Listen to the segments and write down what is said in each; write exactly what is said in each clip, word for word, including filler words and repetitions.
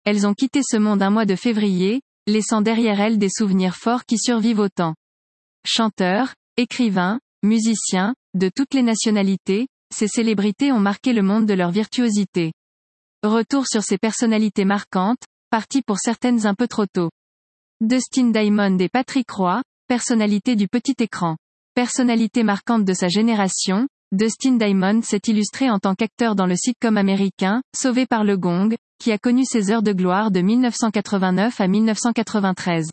elles ont quitté ce monde un mois de février, laissant derrière elles des souvenirs forts qui survivent au temps. Chanteurs, écrivains, musiciens, de toutes les nationalités, ces célébrités ont marqué le monde de leur virtuosité. Retour sur ces personnalités marquantes, parties pour certaines un peu trop tôt. Dustin Diamond et Patrick Roy, personnalités du petit écran. Personnalité marquante de sa génération, Dustin Diamond s'est illustré en tant qu'acteur dans le sitcom américain, Sauvé par le Gong, qui a connu ses heures de gloire de mille neuf cent quatre-vingt-neuf à mille neuf cent quatre-vingt-treize.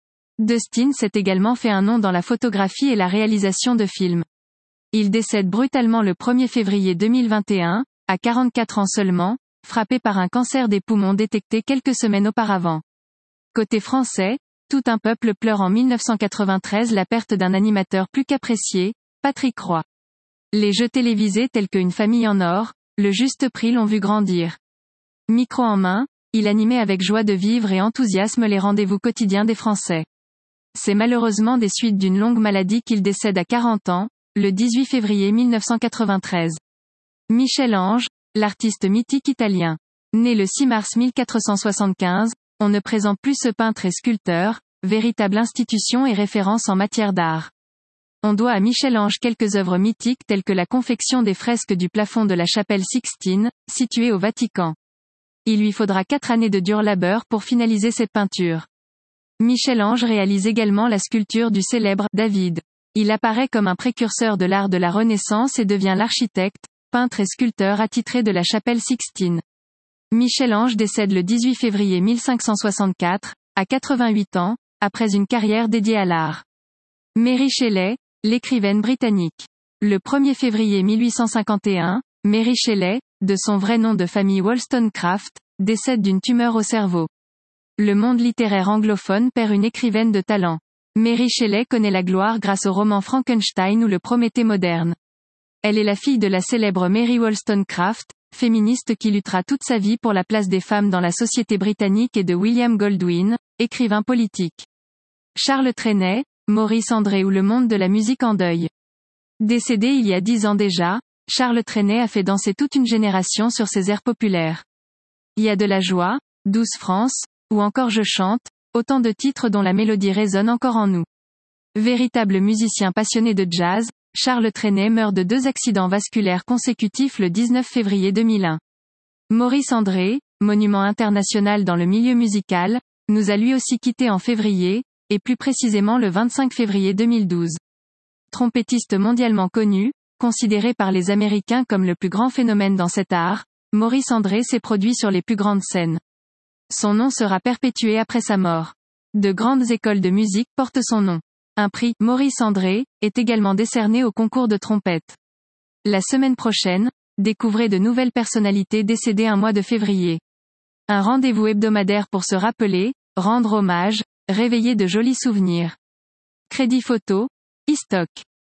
Dustin s'est également fait un nom dans la photographie et la réalisation de films. Il décède brutalement le premier février deux mille vingt et un, à quarante-quatre ans seulement, frappé par un cancer des poumons détecté quelques semaines auparavant. Côté français, tout un peuple pleure en mille neuf cent quatre-vingt-treize la perte d'un animateur plus qu'apprécié, Patrick Roy. Les jeux télévisés tels que Une famille en or, Le Juste Prix l'ont vu grandir. Micro en main, il animait avec joie de vivre et enthousiasme les rendez-vous quotidiens des Français. C'est malheureusement des suites d'une longue maladie qu'il décède à quarante ans, le dix-huit février mille neuf cent quatre-vingt-treize. Michel-Ange, l'artiste mythique italien. Né le six mars mille quatre cent soixante-quinze, on ne présente plus ce peintre et sculpteur, véritable institution et référence en matière d'art. On doit à Michel-Ange quelques œuvres mythiques telles que la confection des fresques du plafond de la chapelle Sixtine, située au Vatican. Il lui faudra quatre années de dur labeur pour finaliser cette peinture. Michel-Ange réalise également la sculpture du célèbre David. Il apparaît comme un précurseur de l'art de la Renaissance et devient l'architecte, peintre et sculpteur attitré de la chapelle Sixtine. Michel-Ange décède le dix-huit février mille cinq cent soixante-quatre, à quatre-vingt-huit ans, après une carrière dédiée à l'art. Mary Shelley, l'écrivaine britannique. Le premier février mille huit cent cinquante et un, Mary Shelley, de son vrai nom de famille Wollstonecraft, décède d'une tumeur au cerveau. Le monde littéraire anglophone perd une écrivaine de talent. Mary Shelley connaît la gloire grâce au roman Frankenstein ou le Prométhée moderne. Elle est la fille de la célèbre Mary Wollstonecraft, féministe qui luttera toute sa vie pour la place des femmes dans la société britannique et de William Goldwyn, écrivain politique. Charles Trenet, Maurice André ou le monde de la musique en deuil. Décédé il y a dix ans déjà, Charles Trenet a fait danser toute une génération sur ses airs populaires. Il y a de la joie, Douce France, ou encore Je chante, autant de titres dont la mélodie résonne encore en nous. Véritable musicien passionné de jazz, Charles Trenet meurt de deux accidents vasculaires consécutifs le dix-neuf février deux mille un. Maurice André, monument international dans le milieu musical, nous a lui aussi quittés en février, et plus précisément le vingt-cinq février deux mille douze. Trompettiste mondialement connu, considéré par les Américains comme le plus grand phénomène dans cet art, Maurice André s'est produit sur les plus grandes scènes. Son nom sera perpétué après sa mort. De grandes écoles de musique portent son nom. Un prix Maurice André est également décerné au concours de trompette. La semaine prochaine, découvrez de nouvelles personnalités décédées un mois de février. Un rendez-vous hebdomadaire pour se rappeler, rendre hommage, réveiller de jolis souvenirs. Crédit photo, iStock.